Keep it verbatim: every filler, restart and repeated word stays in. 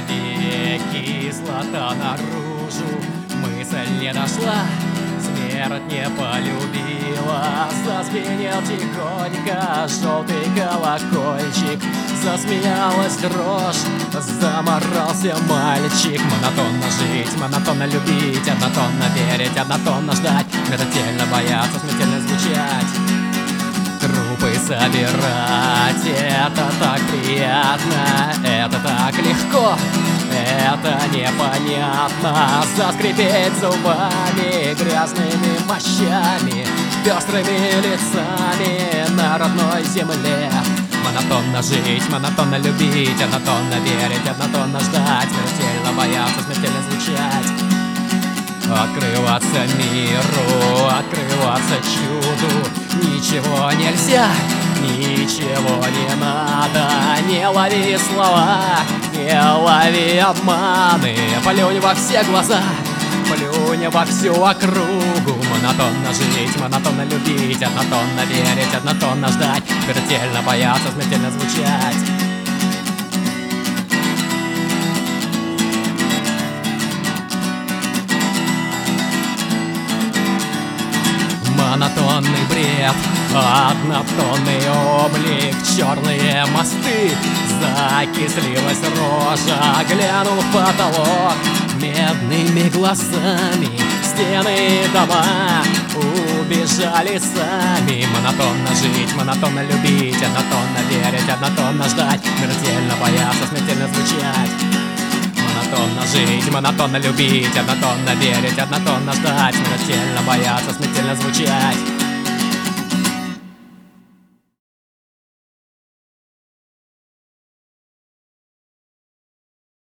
тебе кислота наружу. Мысль не дошла, смерть не полюбила. Зазвенел тихонько желтый колокольчик, засмеялась дрожь, заморался мальчик. Монотонно жить, монотонно любить, однотонно верить, однотонно ждать, смертельно бояться, смертельно звучать, трупы собирать. Это так приятно, это так легко, это непонятно. Заскрипеть зубами, грязными мощами, пестрыми лицами на родной земле. Монотонно жить, монотонно любить, однотонно верить, однотонно ждать, смертельно бояться, смертельно звучать. Открываться миру, открываться чуду. Ничего нельзя, ничего не надо. Не лови слова, не лови обманы. Плюнь во все глаза, плюнь во всю округу. Монотонно жить, монотонно любить, однотонно верить, однотонно ждать, смертельно бояться, смертельно звучать. Монотонный бред, однотонный облик, черные мосты, закислилась рожа. Глянул в потолок медными глазами, стены дома убежали сами. Монотонно жить, монотонно любить, однотонно верить, однотонно ждать, смертельно бояться, смертельно звучать. Монотонно жить, монотонно любить, однотонно верить, однотонно ждать, смертельно бояться, смертельно звучать.